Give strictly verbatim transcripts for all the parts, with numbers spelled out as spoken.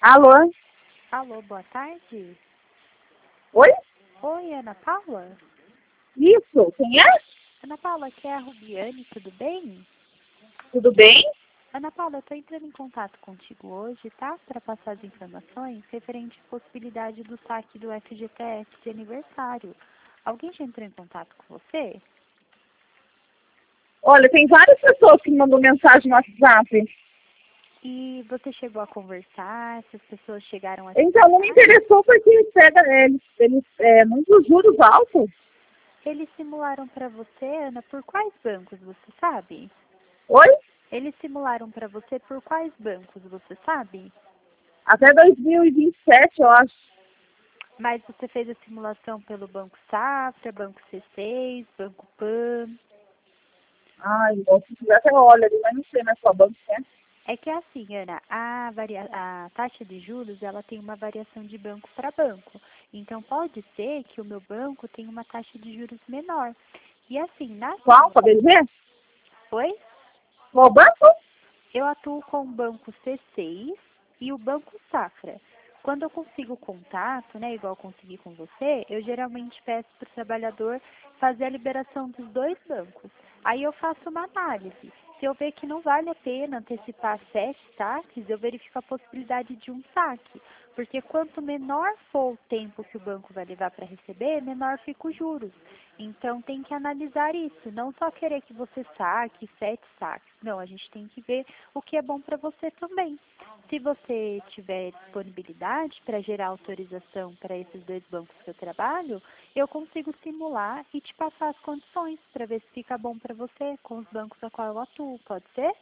Alô? Alô, boa tarde. Oi? Oi, Ana Paula? Isso, quem é? Ana Paula, aqui é a Rubiane, tudo bem? Tudo bem? Ana Paula, eu estou entrando em contato contigo hoje, tá? Para passar as informações referente à possibilidade do saque do F G T S de aniversário. Alguém já entrou em contato com você? Olha, tem várias pessoas que me mandam mensagem no WhatsApp. E você chegou a conversar? Se as pessoas chegaram a te Então, não me contar? interessou porque pega eles, eles é, muitos juros altos. Eles simularam para você, Ana, por quais bancos, você sabe? Oi? Eles simularam para você por quais bancos, você sabe? Até dois mil e vinte e sete, eu acho. Mas você fez a simulação pelo Banco Safra, Banco C seis, Banco Pan. Ai, ou se quiser até olha ali, mas não sei na sua banca, né? É que é assim, Ana, a, varia... a taxa de juros, ela tem uma variação de banco para banco. Então, pode ser que o meu banco tenha uma taxa de juros menor. E assim, na Qual, simulação... pra ver? Oi? Qual banco? Eu atuo com o Banco C seis e o Banco Safra. Quando eu consigo contato, né, igual eu consegui com você, eu geralmente peço para o trabalhador fazer a liberação dos dois bancos. Aí eu faço uma análise. Se eu ver que não vale a pena antecipar sete saques, eu verifico a possibilidade de um saque. Porque quanto menor for o tempo que o banco vai levar para receber, menor fica os juros. Então tem que analisar isso, não só querer que você saque sete saques. Não, a gente tem que ver o que é bom para você também. Se você tiver disponibilidade para gerar autorização para esses dois bancos que eu trabalho, eu consigo simular e te passar as condições para ver se fica bom para você com os bancos a qual eu atuo. Pode ser?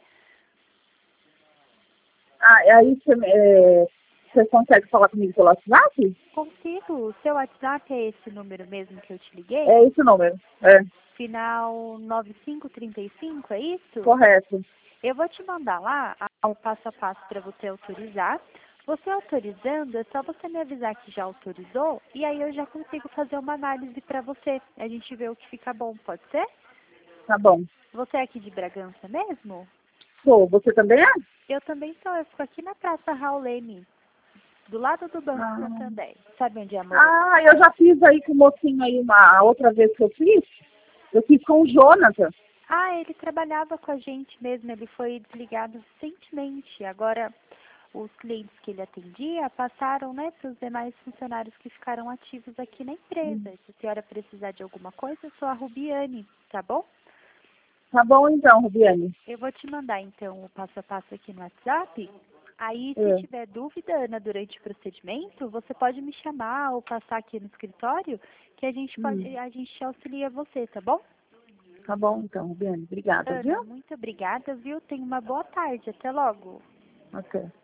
Ah, aí você, é, você consegue falar comigo pelo WhatsApp? Consigo. O seu WhatsApp é esse número mesmo que eu te liguei? É esse o número. É, Final nove cinco três cinco, é isso? correto. Eu vou te mandar lá o passo a passo para você autorizar. Você autorizando, é só você me avisar que já autorizou e aí eu já consigo fazer uma análise para você. A gente vê o que fica bom, pode ser? Tá bom. Você é aqui de Bragança mesmo? Sou, você também é? Eu também sou, eu fico aqui na Praça Raulene, do lado do Banco Ah. Santander. Sabe onde é a Morena? Ah, eu já fiz aí com o mocinho aí uma a outra vez que eu fiz. Eu fiz com o Jonathan. Ah, ele trabalhava com a gente mesmo, ele foi desligado recentemente. Agora, os clientes que ele atendia passaram, né, para os demais funcionários que ficaram ativos aqui na empresa. Se a senhora precisar de alguma coisa, eu sou a Rubiane, tá bom? Tá bom então, Rubiane. Eu vou te mandar, então, o passo a passo aqui no WhatsApp. Aí, se É. tiver dúvida, Ana, durante o procedimento, você pode me chamar ou passar aqui no escritório, que a gente pode, Hum. a gente auxilia você, tá bom? Tá bom então, Rubiane. Obrigada, Ana, viu? muito obrigada, viu? Tenha uma boa tarde. Até logo. Ok.